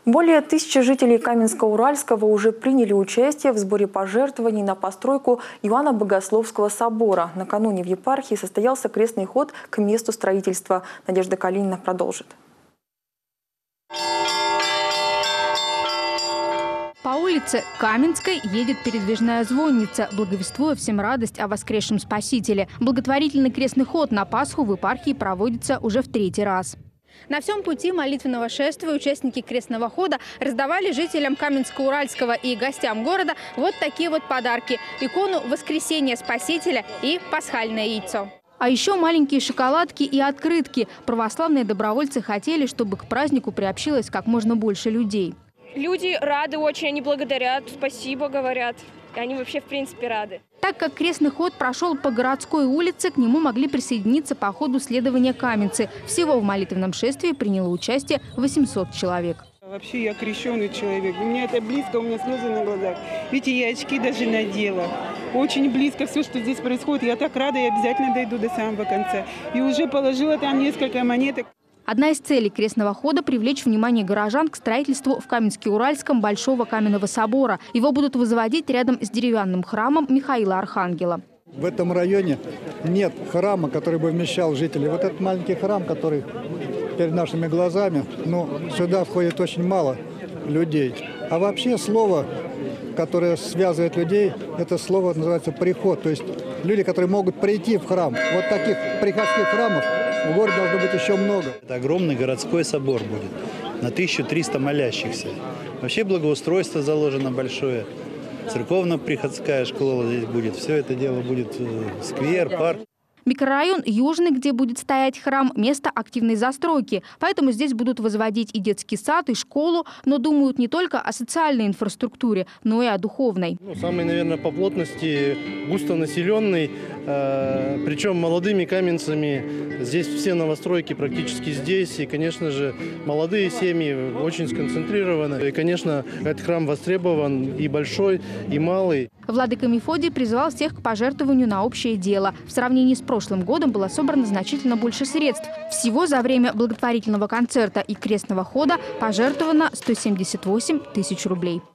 Более 1000 жителей Каменска-Уральского уже приняли участие в сборе пожертвований на постройку Иоанна Богословского собора. Накануне в епархии состоялся крестный ход к месту строительства. Надежда Калинина продолжит. По улице Каменской едет передвижная звонница, благовествуя всем радость о воскресшем Спасителе. Благотворительный крестный ход на Пасху в епархии проводится уже в 3-й раз. На всем пути молитвенного шествия участники крестного хода раздавали жителям Каменска-Уральского и гостям города вот такие вот подарки – икону Воскресения Спасителя и пасхальное яйцо. А еще маленькие шоколадки и открытки. Православные добровольцы хотели, чтобы к празднику приобщилось как можно больше людей. Люди рады очень, они благодарят, спасибо говорят. Они вообще в принципе рады. Так как крестный ход прошел по городской улице, к нему могли присоединиться по ходу следования каменцы. Всего в молитвенном шествии приняло участие 800 человек. Вообще я крещеный человек. У меня это близко, у меня слезы на глазах. Видите, я очки даже надела. Очень близко все, что здесь происходит. Я так рада, я обязательно дойду до самого конца. И уже положила там несколько монеток. Одна из целей крестного хода – привлечь внимание горожан к строительству в Каменске-Уральском Большого каменного собора. Его будут возводить рядом с деревянным храмом Михаила Архангела. В этом районе нет храма, который бы вмещал жителей. Вот этот маленький храм, который перед нашими глазами, но сюда входит очень мало людей. А вообще слово, которое связывает людей, это слово называется «приход». То есть люди, которые могут прийти в храм. Вот таких приходских храмов в городе должно быть еще много. Это огромный городской собор будет на 1300 молящихся. Вообще благоустройство заложено большое. Церковно-приходская школа здесь будет. Все это дело будет сквер, парк. Микрорайон Южный, где будет стоять храм, место активной застройки. Поэтому здесь будут возводить и детский сад, и школу, но думают не только о социальной инфраструктуре, но и о духовной. Самый, наверное, по плотности густонаселенный, причем молодыми каменцами. Здесь все новостройки практически здесь. И, конечно же, молодые семьи очень сконцентрированы. И, конечно, этот храм востребован и большой, и малый. Владыка Мефодий призвал всех к пожертвованию на общее дело. В сравнении с прошлым годом было собрано значительно больше средств. Всего за время благотворительного концерта и крестного хода пожертвовано 178 тысяч рублей.